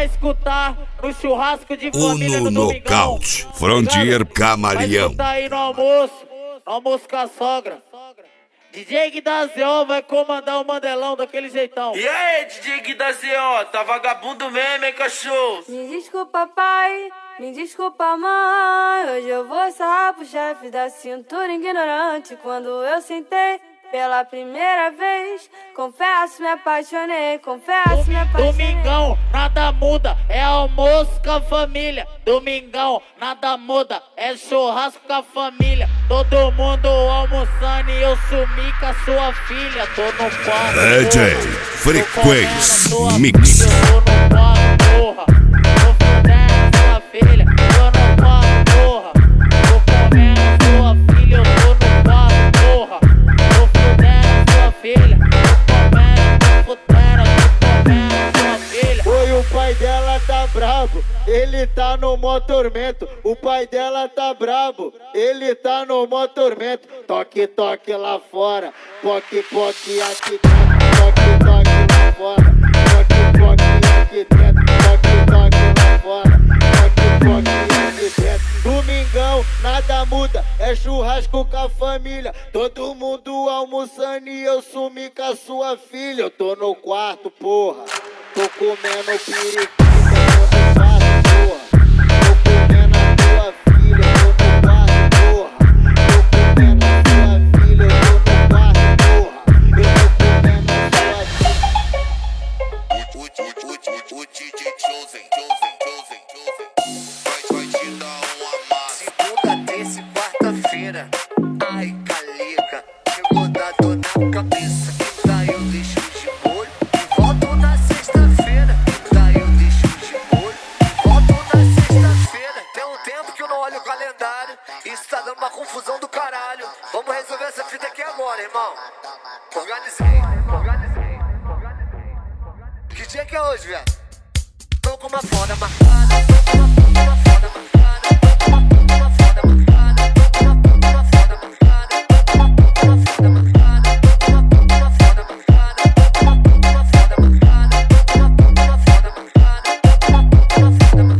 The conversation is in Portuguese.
escutar no churrasco de O família no domingão. Nocaute, Frontier Vai Camaleão. escutar aí no almoço com a sogra. DJ Guidazió vai comandar o Mandelão daquele jeitão. E aí, DJ Guidazió, tá vagabundo mesmo, hein, cachorro? Me desculpa, pai, me desculpa, mãe. Hoje eu vou sarrar pro chefe da cintura ignorante. Quando eu sentei pela primeira vez, confesso, me apaixonei, confesso, me apaixonei. Domingão, nada muda, é almoço com a família. Domingão, nada muda, é churrasco com a família. Todo mundo almoçando e eu sumi com a sua filha. Tô no quarto, DJ Frequência Mix. Tô no quarto, porra. Tô fudendo sua filha. Tô no quarto, porra. Tô comendo sua filha. Eu tô no quarto, porra. Tô fudendo sua filha. Tô comendo sua filha. Oi, o pai dela tá brabo, ele tá no mó tormento. O pai dela tá brabo, ele tá no mó tormento. Toque, toque lá fora, poque, poque aqui dentro. Toque, toque lá fora, poque, poque aqui dentro. Toque, toque lá fora, poque, poque aqui dentro. Domingão, nada muda, é churrasco com a família. Todo mundo almoçando e eu sumi com a sua filha. Eu tô no quarto, porra. Tô comendo periquita, tô no quarto, porra. Tô comendo a tua filha, tô no quarto, porra. Tô comendo a tua filha, eu tô no quarto, porra. Eu tô comendo a tua filha. O DJ Chosen vai te dar uma massa. Segunda, terça e quarta-feira. Ai, calica, chegou da dor na cabeça. E daí eu deixo de molho e volto na sexta-feira. E daí eu deixo de molho e volto na sexta-feira. Tem um tempo que eu não olho o calendário. Isso tá dando uma confusão do caralho. Vamos resolver essa fita aqui agora, irmão. Organizei. Que dia que é hoje, velho? Tô com uma foda marcada, tô com uma foda marcada.